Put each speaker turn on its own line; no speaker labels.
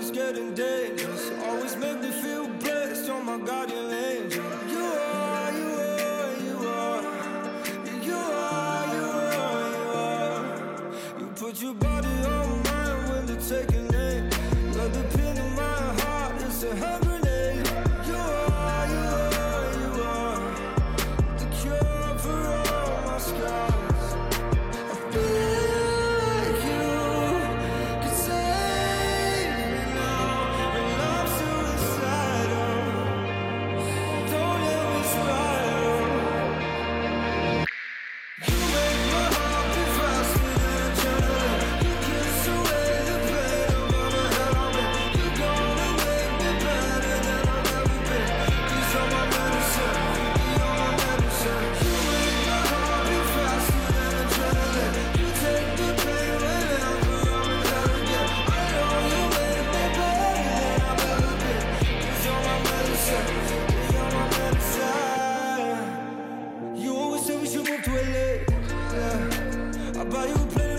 it's getting dangerous. Always make me feel blessed, you're my guardian angel. You are, you are, you are. You are, you are, you are. You put your body on mine when they're taking aim. You're the pin in my heart, it's a hand grenade. You are, you are, you are. The cure for all my scars. I feel like you could save me now. When I'm suicidal, don't let me spiral. You make my heart beat faster than adrenaline. You kiss away the pain of all the hell I'm in. You're gonna make me better than I've ever been. 'Cause you're my medicine, you're my medicine. You make my heart beat faster than adrenaline. You take the pain whenever I'm in hell again. I know you make me better than I've ever been. 'Cause you're my medicine, you're my medicine. You always say we should move to LA, yeah. I'll buy you a plane